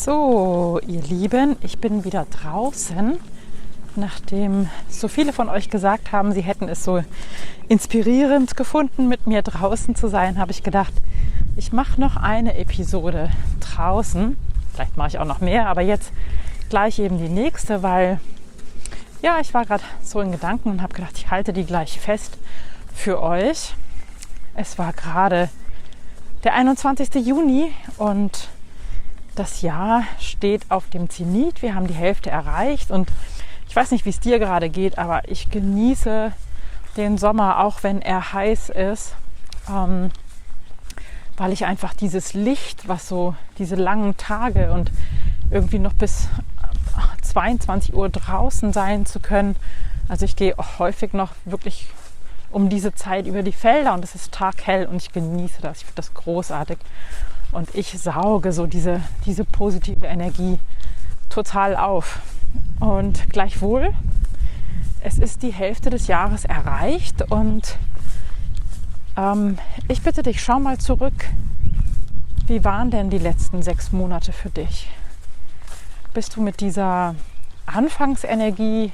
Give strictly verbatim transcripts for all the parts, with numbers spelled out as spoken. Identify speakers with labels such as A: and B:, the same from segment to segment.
A: So, ihr Lieben, ich bin wieder draußen. Nachdem so viele von euch gesagt haben, sie hätten es so inspirierend gefunden, mit mir draußen zu sein, habe ich gedacht, ich mache noch eine Episode draußen. Vielleicht mache ich auch noch mehr, aber jetzt gleich eben die nächste, weil ja, ich war gerade so in Gedanken und habe gedacht, ich halte die gleich fest für euch. Es war gerade der einundzwanzigsten Juni und das Jahr steht auf dem Zenit. Wir haben die Hälfte erreicht und ich weiß nicht, wie es dir gerade geht, aber ich genieße den Sommer, auch wenn er heiß ist, ähm, weil ich einfach dieses Licht, was so diese langen Tage und irgendwie noch bis zweiundzwanzig Uhr draußen sein zu können. Also ich gehe auch häufig noch wirklich um diese Zeit über die Felder und es ist taghell und ich genieße das. Ich finde das großartig. Und ich sauge so diese, diese positive Energie total auf. Und gleichwohl, es ist die Hälfte des Jahres erreicht und ähm, ich bitte dich, schau mal zurück. Wie waren denn die letzten sechs Monate für dich? Bist du mit dieser Anfangsenergie,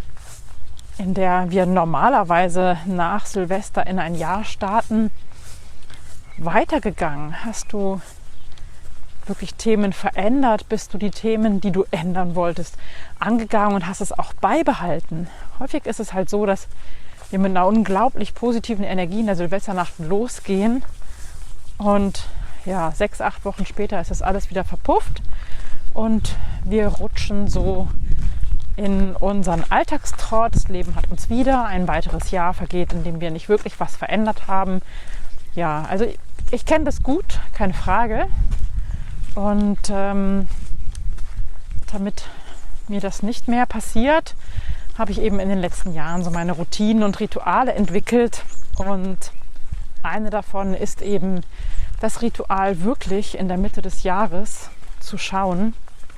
A: in der wir normalerweise nach Silvester in ein Jahr starten, weitergegangen? Hast du wirklich Themen verändert? Bist du die Themen, die du ändern wolltest, angegangen und hast es auch beibehalten? Häufig ist es halt so, dass wir mit einer unglaublich positiven Energie in der Silvesternacht losgehen und ja, sechs, acht Wochen später ist das alles wieder verpufft und wir rutschen so in unseren Alltagstrott. Das Leben hat uns wieder. Ein weiteres Jahr vergeht, in dem wir nicht wirklich was verändert haben. Ja, also ich, ich kenne das gut, keine Frage. Und ähm, damit mir das nicht mehr passiert, habe ich eben in den letzten Jahren so meine Routinen und Rituale entwickelt. Und eine davon ist eben das Ritual, wirklich in der Mitte des Jahres zu schauen,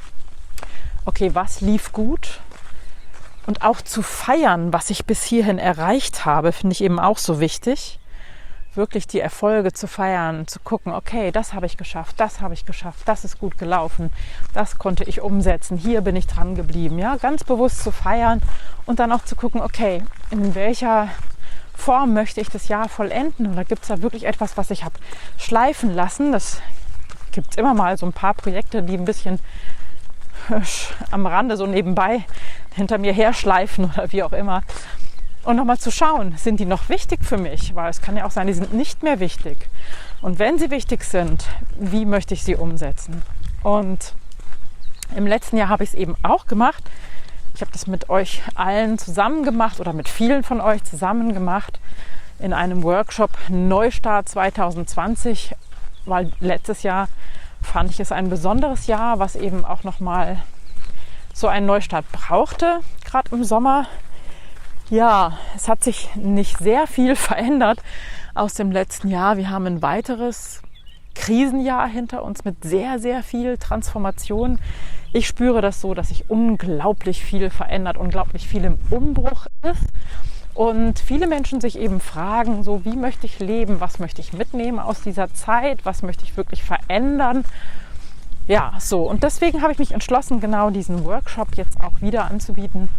A: okay, was lief gut? Und auch zu feiern, was ich bis hierhin erreicht habe, finde ich eben auch so wichtig. Wirklich die Erfolge zu feiern, zu gucken, okay, das habe ich geschafft, das habe ich geschafft, das ist gut gelaufen, das konnte ich umsetzen, hier bin ich dran geblieben. Ja, ganz bewusst zu feiern und dann auch zu gucken, okay, in welcher Form möchte ich das Jahr vollenden? Oder gibt es da wirklich etwas, was ich habe schleifen lassen? Das gibt es immer mal so ein paar Projekte, die ein bisschen am Rande so nebenbei hinter mir herschleifen oder wie auch immer. Und nochmal zu schauen, sind die noch wichtig für mich? Weil es kann ja auch sein, die sind nicht mehr wichtig. Und wenn sie wichtig sind, wie möchte ich sie umsetzen? Und im letzten Jahr habe ich es eben auch gemacht. Ich habe das mit euch allen zusammen gemacht oder mit vielen von euch zusammen gemacht in einem Workshop Neustart zwanzig zwanzig, weil letztes Jahr fand ich es ein besonderes Jahr, was eben auch nochmal so einen Neustart brauchte, gerade im Sommer. Ja, es hat sich nicht sehr viel verändert aus dem letzten Jahr. Wir haben ein weiteres Krisenjahr hinter uns mit sehr, sehr viel Transformation. Ich spüre das so, dass sich unglaublich viel verändert, unglaublich viel im Umbruch ist. Und viele Menschen sich eben fragen, so wie möchte ich leben, was möchte ich mitnehmen aus dieser Zeit, was möchte ich wirklich verändern. Ja, so. Und deswegen habe ich mich entschlossen, genau diesen Workshop jetzt auch wieder anzubieten,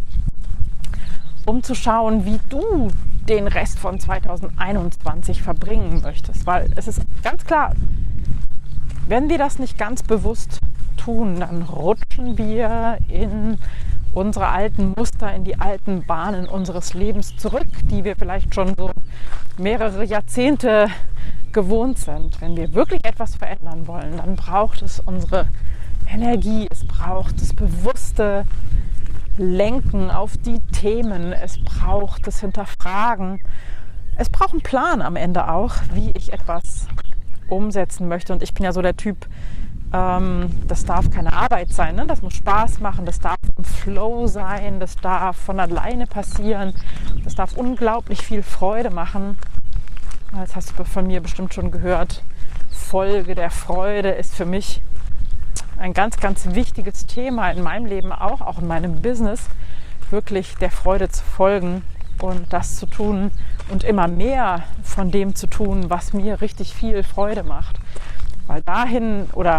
A: um zu schauen, wie du den Rest von zwanzig einundzwanzig verbringen möchtest. Weil es ist ganz klar, wenn wir das nicht ganz bewusst tun, dann rutschen wir in unsere alten Muster, in die alten Bahnen unseres Lebens zurück, die wir vielleicht schon so mehrere Jahrzehnte gewohnt sind. Wenn wir wirklich etwas verändern wollen, dann braucht es unsere Energie, es braucht das bewusste Lenken auf die Themen, es braucht das Hinterfragen, es braucht einen Plan am Ende auch, wie ich etwas umsetzen möchte. Und ich bin ja so der Typ, ähm, das darf keine Arbeit sein, ne? Das muss Spaß machen, das darf im Flow sein, das darf von alleine passieren, das darf unglaublich viel Freude machen. Das hast du von mir bestimmt schon gehört. Folge der Freude ist für mich ein ganz, ganz wichtiges Thema in meinem Leben auch, auch in meinem Business, wirklich der Freude zu folgen und das zu tun und immer mehr von dem zu tun, was mir richtig viel Freude macht. Weil dahin oder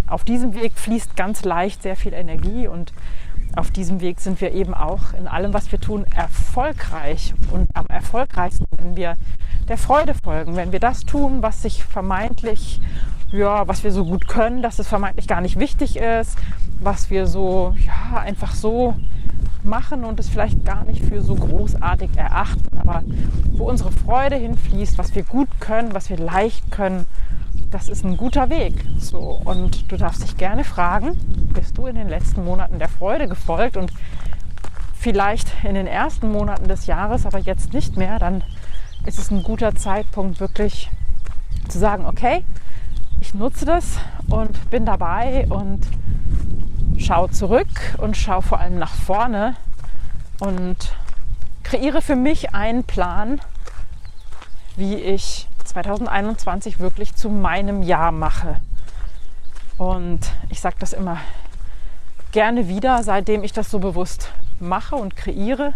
A: auf diesem Weg fließt ganz leicht sehr viel Energie und auf diesem Weg sind wir eben auch in allem, was wir tun, erfolgreich und am erfolgreichsten, wenn wir der Freude folgen, wenn wir das tun, was sich vermeintlich, ja, was wir so gut können, dass es vermeintlich gar nicht wichtig ist, was wir so, ja, einfach so machen und es vielleicht gar nicht für so großartig erachten, aber wo unsere Freude hinfließt, was wir gut können, was wir leicht können, das ist ein guter Weg. So, und du darfst dich gerne fragen, bist du in den letzten Monaten der Freude gefolgt und vielleicht in den ersten Monaten des Jahres, aber jetzt nicht mehr, dann ist es ein guter Zeitpunkt, wirklich zu sagen, okay, ich nutze das und bin dabei und schau zurück und schau vor allem nach vorne und kreiere für mich einen Plan, wie ich zwanzig einundzwanzig wirklich zu meinem Jahr mache. Und ich sage das immer gerne wieder, seitdem ich das so bewusst mache und kreiere,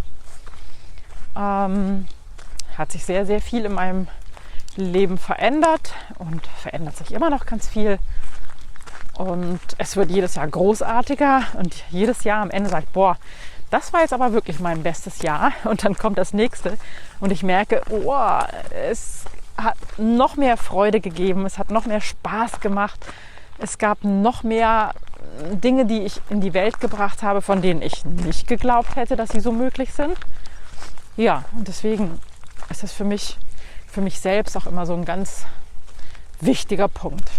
A: ähm, hat sich sehr, sehr viel in meinem Leben verändert und verändert sich immer noch ganz viel. Und es wird jedes Jahr großartiger und jedes Jahr am Ende sagt, boah, das war jetzt aber wirklich mein bestes Jahr. Und dann kommt das nächste und ich merke, oh, es hat noch mehr Freude gegeben, es hat noch mehr Spaß gemacht. Es gab noch mehr Dinge, die ich in die Welt gebracht habe, von denen ich nicht geglaubt hätte, dass sie so möglich sind. Ja, und deswegen ist das für mich, für mich selbst auch immer so ein ganz wichtiger Punkt.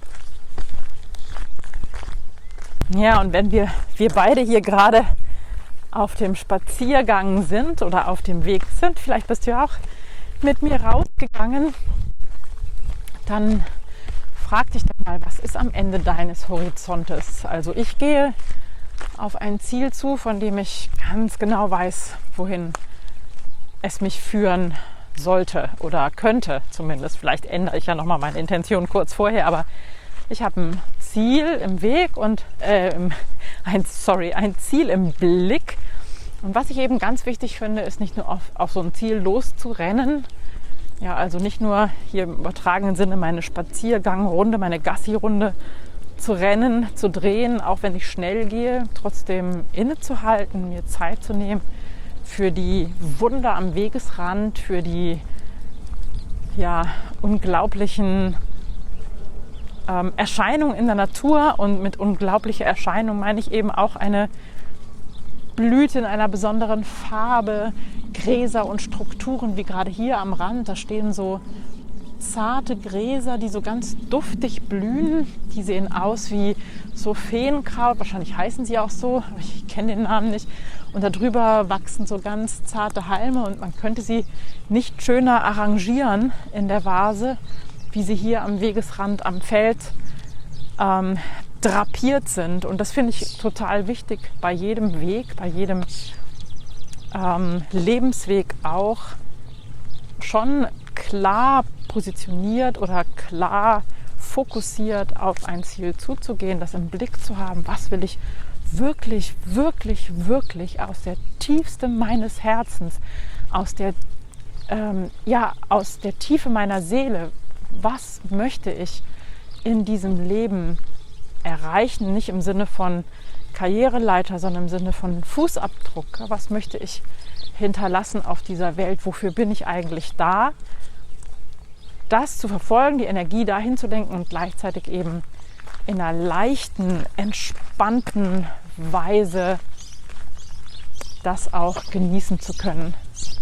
A: Ja, und wenn wir, wir beide hier gerade auf dem Spaziergang sind oder auf dem Weg sind, vielleicht bist du ja auch mit mir rausgegangen, dann frag dich doch mal, was ist am Ende deines Horizontes? Also ich gehe auf ein Ziel zu, von dem ich ganz genau weiß, wohin es mich führen sollte oder könnte zumindest. Vielleicht ändere ich ja nochmal meine Intention kurz vorher, aber ich habe ein Ziel im Weg und äh, ein, sorry, ein Ziel im Blick. Und was ich eben ganz wichtig finde, ist nicht nur auf, auf so ein Ziel loszurennen, ja, also nicht nur hier im übertragenen Sinne meine Spaziergangrunde, meine Gassi-Runde zu rennen, zu drehen, auch wenn ich schnell gehe, trotzdem innezuhalten, mir Zeit zu nehmen für die Wunder am Wegesrand, für die ja, unglaublichen ähm, Erscheinungen in der Natur. Und mit unglaublicher Erscheinung meine ich eben auch eine Blüte in einer besonderen Farbe, Gräser und Strukturen, wie gerade hier am Rand. Da stehen so zarte Gräser, die so ganz duftig blühen. Die sehen aus wie so Feenkraut, wahrscheinlich heißen sie auch so, aber ich kenne den Namen nicht. Und darüber wachsen so ganz zarte Halme und man könnte sie nicht schöner arrangieren in der Vase, wie sie hier am Wegesrand, am Feld ähm, drapiert sind. Und das finde ich total wichtig bei jedem Weg, bei jedem ähm, Lebensweg auch, schon klar positioniert oder klar fokussiert auf ein Ziel zuzugehen, das im Blick zu haben, was will ich wirklich, wirklich, wirklich aus der Tiefste meines Herzens, aus der, ähm, ja, aus der Tiefe meiner Seele, was möchte ich in diesem Leben erreichen, nicht im Sinne von Karriereleiter, sondern im Sinne von Fußabdruck. Was möchte ich hinterlassen auf dieser Welt? Wofür bin ich eigentlich da? Das zu verfolgen, die Energie dahin zu lenken und gleichzeitig eben in einer leichten, entspannten Weise das auch genießen zu können.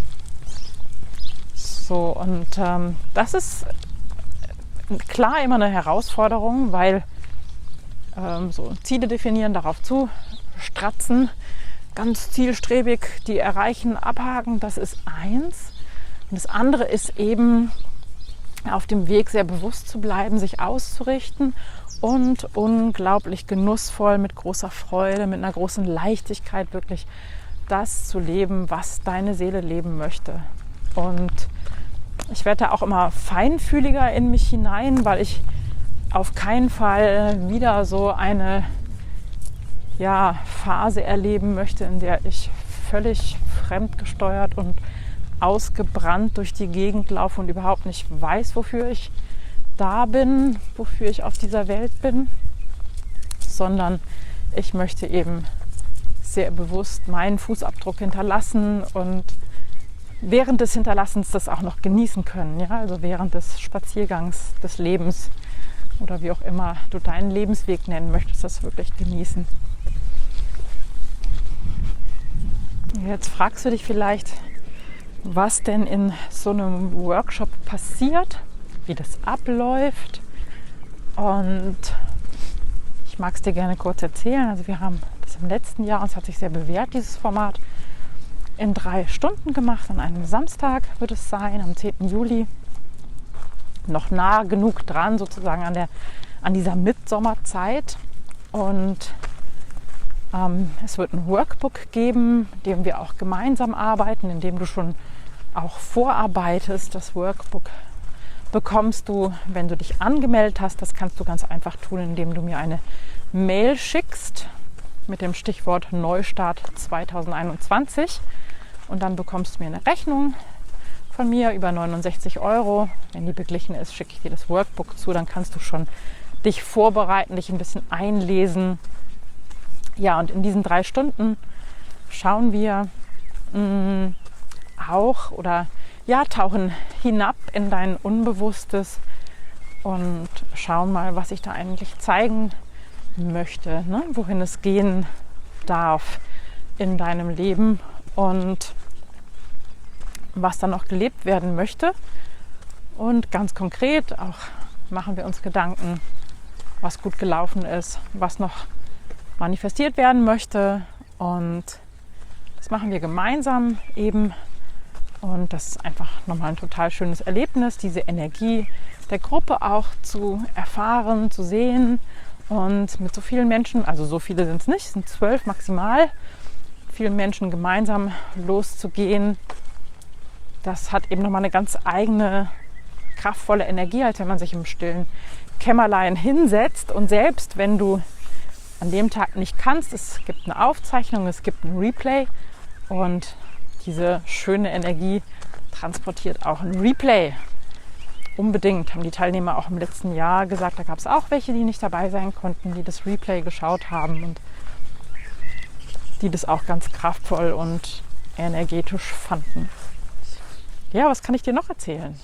A: So, und ähm, das ist klar immer eine Herausforderung, weil ähm, so Ziele definieren, darauf zu stratzen, ganz zielstrebig die erreichen, abhaken, das ist eins. Und das andere ist eben auf dem Weg sehr bewusst zu bleiben, sich auszurichten und unglaublich genussvoll, mit großer Freude, mit einer großen Leichtigkeit wirklich das zu leben, was deine Seele leben möchte. Und ich werde da auch immer feinfühliger in mich hinein, weil ich auf keinen Fall wieder so eine ja, Phase erleben möchte, in der ich völlig fremdgesteuert und ausgebrannt durch die Gegend laufe und überhaupt nicht weiß, wofür ich da bin, wofür ich auf dieser Welt bin. sondern ich möchte eben sehr bewusst meinen Fußabdruck hinterlassen und während des Hinterlassens das auch noch genießen können. Ja? Also während des Spaziergangs, des Lebens oder wie auch immer du deinen Lebensweg nennen möchtest, das wirklich genießen. Jetzt fragst du dich vielleicht, was denn in so einem Workshop passiert, wie das abläuft. Und ich mag es dir gerne kurz erzählen. Also wir haben das im letzten Jahr, und es hat sich sehr bewährt, dieses Format, in drei Stunden gemacht. An einem Samstag wird es sein, am zehnten Juli. Noch nah genug dran, sozusagen an, der, an dieser Mitsommerzeit. Und ähm, es wird ein Workbook geben, in dem wir auch gemeinsam arbeiten, in dem du schon auch vorarbeitest. Das Workbook bekommst du, wenn du dich angemeldet hast. Das kannst du ganz einfach tun, indem du mir eine Mail schickst mit dem Stichwort Neustart zweitausendeinundzwanzig. Und dann bekommst du mir eine Rechnung von mir über neunundsechzig Euro. Wenn die beglichen ist, schicke ich dir das Workbook zu. Dann kannst du schon dich vorbereiten, dich ein bisschen einlesen. Ja, und in diesen drei Stunden schauen wir mh, auch oder ja, tauchen hinab in dein Unbewusstes und schauen mal, was ich da eigentlich zeigen möchte, ne? Wohin es gehen darf in deinem Leben und was dann noch gelebt werden möchte. Und ganz konkret auch machen wir uns Gedanken, was gut gelaufen ist, was noch manifestiert werden möchte. Und das machen wir gemeinsam eben. Und das ist einfach nochmal ein total schönes Erlebnis, diese Energie der Gruppe auch zu erfahren, zu sehen. Und mit so vielen Menschen, also so viele sind es nicht, es sind zwölf maximal, vielen Menschen gemeinsam loszugehen. Das hat eben nochmal eine ganz eigene, kraftvolle Energie, als wenn man sich im stillen Kämmerlein hinsetzt. Und selbst wenn du an dem Tag nicht kannst, es gibt eine Aufzeichnung, es gibt ein Replay und diese schöne Energie transportiert auch ein Replay. Unbedingt, haben die Teilnehmer auch im letzten Jahr gesagt. Da gab es auch welche, die nicht dabei sein konnten, die das Replay geschaut haben und die das auch ganz kraftvoll und energetisch fanden. Ja, was kann ich dir noch erzählen?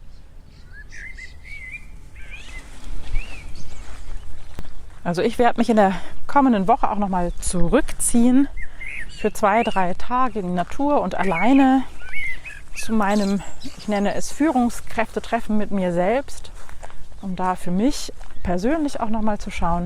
A: Also ich werde mich in der kommenden Woche auch nochmal zurückziehen für zwei, drei Tage in die Natur und alleine zu meinem, ich nenne es Führungskräftetreffen mit mir selbst, um da für mich persönlich auch nochmal zu schauen,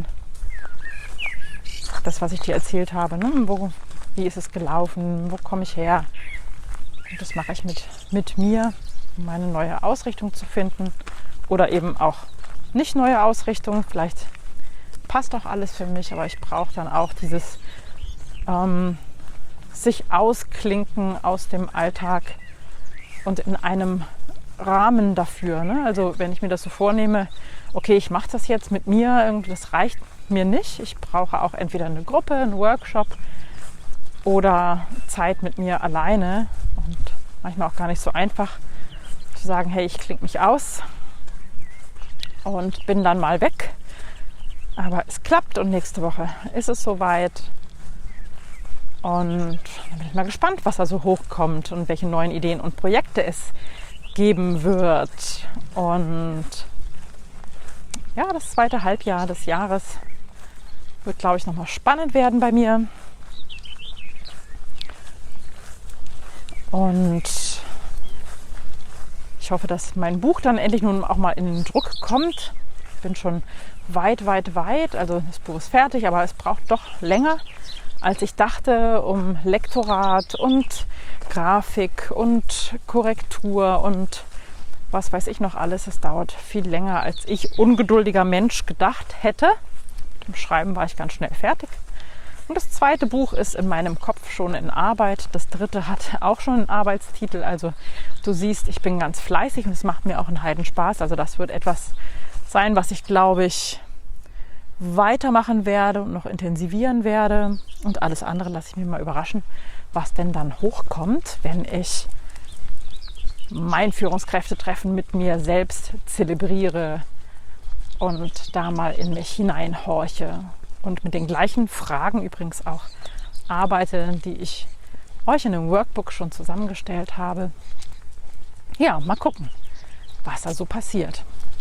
A: das, was ich dir erzählt habe, ne? Wo, wie ist es gelaufen, wo komme ich her? Und das mache ich mit, mit mir, um meine neue Ausrichtung zu finden oder eben auch nicht neue Ausrichtung. Vielleicht passt auch alles für mich, aber ich brauche dann auch dieses ähm, sich ausklinken aus dem Alltag und in einem Rahmen dafür. Ne? Also wenn ich mir das so vornehme, okay, ich mache das jetzt mit mir, das reicht mir nicht. Ich brauche auch entweder eine Gruppe, einen Workshop oder Zeit mit mir alleine. Und manchmal auch gar nicht so einfach zu sagen, hey, ich klinge mich aus und bin dann mal weg. Aber es klappt und nächste Woche ist es soweit. Und dann bin ich mal gespannt, was da so hochkommt und welche neuen Ideen und Projekte es geben wird. Und ja, das zweite Halbjahr des Jahres wird, glaube ich, nochmal spannend werden bei mir. Und ich hoffe, dass mein Buch dann endlich nun auch mal in den Druck kommt. Ich bin schon weit, weit, weit. Also das Buch ist fertig, aber es braucht doch länger, als ich dachte, um Lektorat und Grafik und Korrektur und was weiß ich noch alles. Es dauert viel länger, als ich, ungeduldiger Mensch, gedacht hätte. Mit dem Schreiben war ich ganz schnell fertig. Und das zweite Buch ist in meinem Kopf schon in Arbeit. Das dritte hat auch schon einen Arbeitstitel. Also du siehst, ich bin ganz fleißig und es macht mir auch einen Heidenspaß. Also das wird etwas sein, was ich, glaube ich, weitermachen werde und noch intensivieren werde. Und alles andere lasse ich mich mal überraschen, was denn dann hochkommt, wenn ich mein Führungskräftetreffen mit mir selbst zelebriere und da mal in mich hineinhorche und mit den gleichen Fragen übrigens auch arbeite, die ich euch in einem Workbook schon zusammengestellt habe. Ja, mal gucken, was da so passiert.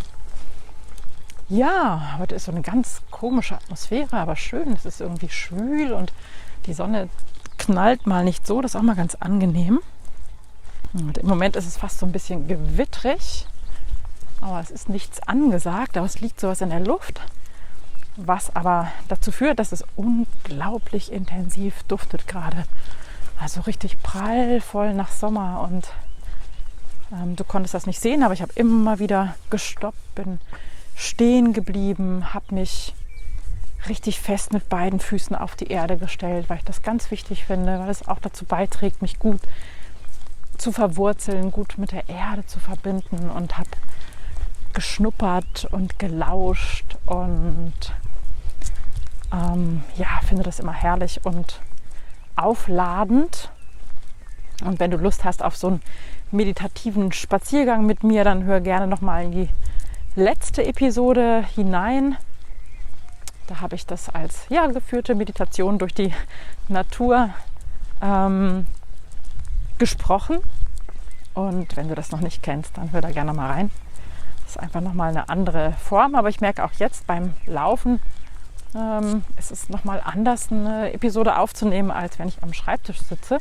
A: Ja, heute ist so eine ganz komische Atmosphäre, aber schön. Es ist irgendwie schwül und die Sonne knallt mal nicht so. Das ist auch mal ganz angenehm. Und im Moment ist es fast so ein bisschen gewittrig, aber es ist nichts angesagt, aber es liegt sowas in der Luft, was aber dazu führt, dass es unglaublich intensiv duftet gerade. Also richtig prallvoll nach Sommer und ähm, du konntest das nicht sehen, aber ich habe immer wieder gestoppt, bin stehen geblieben, habe mich richtig fest mit beiden Füßen auf die Erde gestellt, weil ich das ganz wichtig finde, weil es auch dazu beiträgt, mich gut zu verwurzeln, gut mit der Erde zu verbinden und habe geschnuppert und gelauscht und ähm, ja, finde das immer herrlich und aufladend. Und wenn du Lust hast auf so einen meditativen Spaziergang mit mir, dann hör gerne nochmal in die letzte Episode hinein. Da habe ich das als ja, geführte Meditation durch die Natur ähm, gesprochen. Und wenn du das noch nicht kennst, dann hör da gerne mal rein. Das ist einfach nochmal eine andere Form. Aber ich merke auch jetzt beim Laufen, ähm, es ist nochmal anders, eine Episode aufzunehmen, als wenn ich am Schreibtisch sitze.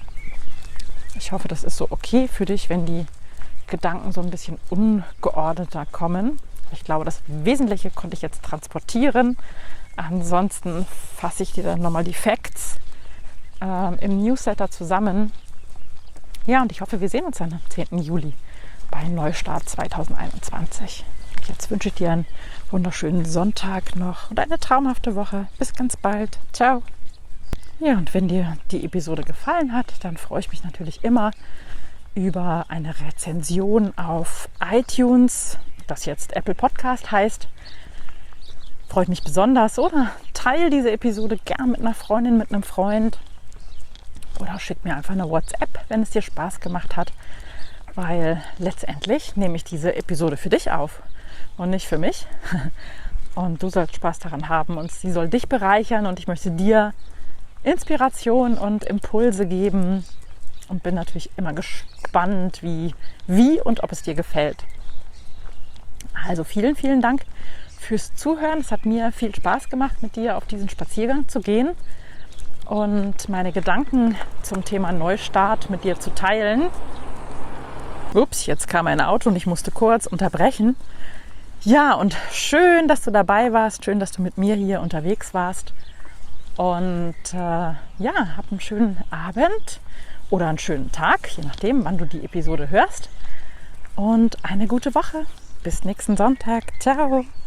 A: Ich hoffe, das ist so okay für dich, wenn die Gedanken so ein bisschen ungeordneter kommen. Ich glaube, das Wesentliche konnte ich jetzt transportieren. Ansonsten fasse ich dir dann nochmal die Facts ähm, im Newsletter zusammen. Ja, und ich hoffe, wir sehen uns dann am zehnten Juli bei Neustart zwanzig einundzwanzig. Jetzt wünsche ich dir einen wunderschönen Sonntag noch und eine traumhafte Woche. Bis ganz bald. Ciao. Ja, und wenn dir die Episode gefallen hat, dann freue ich mich natürlich immer über eine Rezension auf iTunes, das jetzt Apple Podcast heißt. Freut mich besonders. Oder teile diese Episode gern mit einer Freundin, mit einem Freund. Oder schick mir einfach eine WhatsApp, wenn es dir Spaß gemacht hat. Weil letztendlich nehme ich diese Episode für dich auf und nicht für mich. Und du sollst Spaß daran haben und sie soll dich bereichern und ich möchte dir Inspiration und Impulse geben und bin natürlich immer gespannt, wie, wie und ob es dir gefällt. Also vielen, vielen Dank fürs Zuhören. Es hat mir viel Spaß gemacht, mit dir auf diesen Spaziergang zu gehen und meine Gedanken zum Thema Neustart mit dir zu teilen. Ups, jetzt kam ein Auto und ich musste kurz unterbrechen. Ja, und schön, dass du dabei warst. Schön, dass du mit mir hier unterwegs warst. Und äh, ja, hab einen schönen Abend oder einen schönen Tag, je nachdem, wann du die Episode hörst. Und eine gute Woche. Bis nächsten Sonntag. Ciao.